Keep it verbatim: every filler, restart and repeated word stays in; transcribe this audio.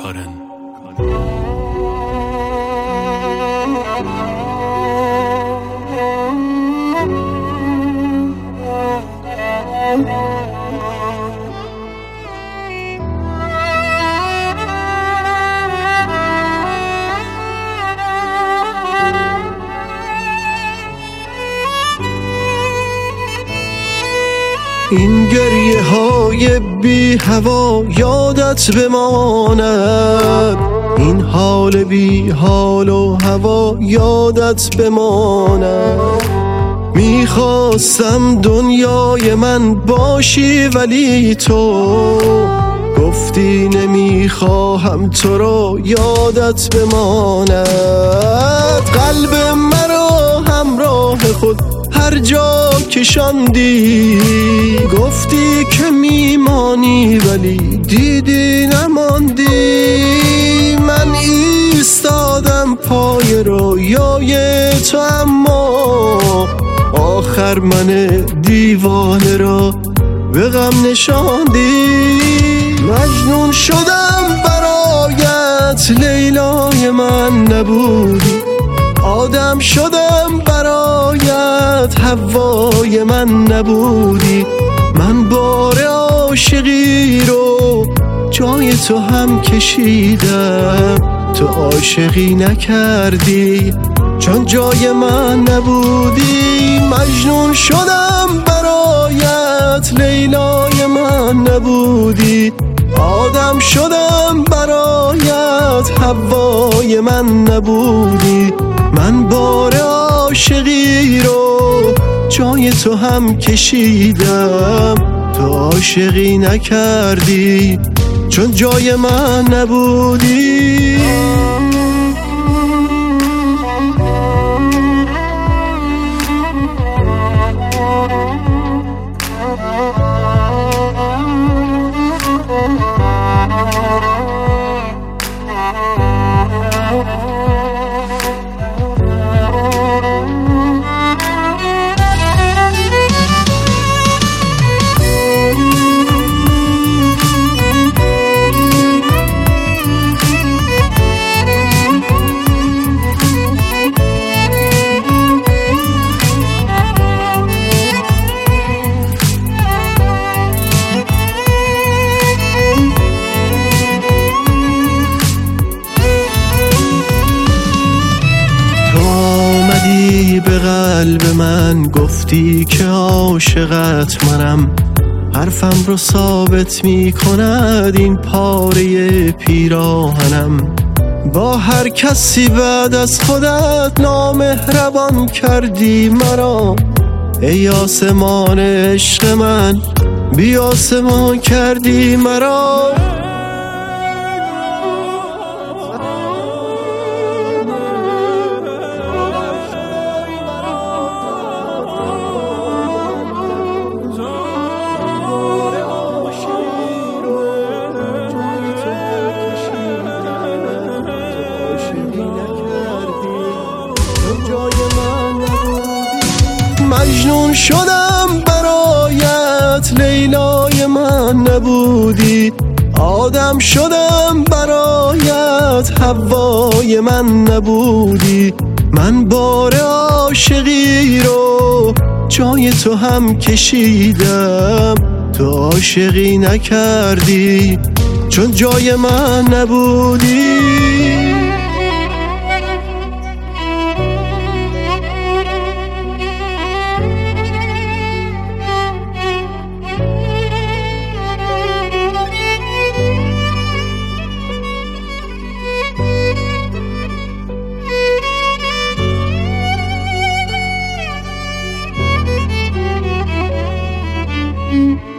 کارن. این گریه های بی هوا یادت بماند، این حال بی حال و هوا یادت بماند. میخواستم دنیای من باشی ولی تو گفتی نمیخواهم تو رو یادت بماند. قلب مرا همراه خود هر جا کشاندی، گفتی که میمانی ولی دیدی نماندی. من ایستادم پای رویای تو اما آخر من دیوانه را به غم نشاندی. مجنون شدم برایت لیلای من نبودی، آدم شدم برایت حوای من نبودی. من بار عاشقی رو جای تو هم کشیدم، تو عاشقی نکردی چون جای من نبودی. مجنون شدم برایت لیلای من نبودی، آدم شدم برایت حوای من نبودی. من بار عاشقی رو جای تو هم کشیدم، تو عاشقی نکردی چون جای من نبودی. به قلب من گفتی که عاشقت منم، حرفم رو ثابت می کند این پاره پیراهنم. با هر کسی بعد از خودت نامهربان کردی مرا، ای آسمان عشق من بی آسمان کردی مرا. مجنون شدم برایت لیلای من نبودی، آدم شدم برایت حوای من نبودی. من بار عاشقی رو جای تو هم کشیدم، تو عاشقی نکردی چون جای من نبودی. Mm-hmm.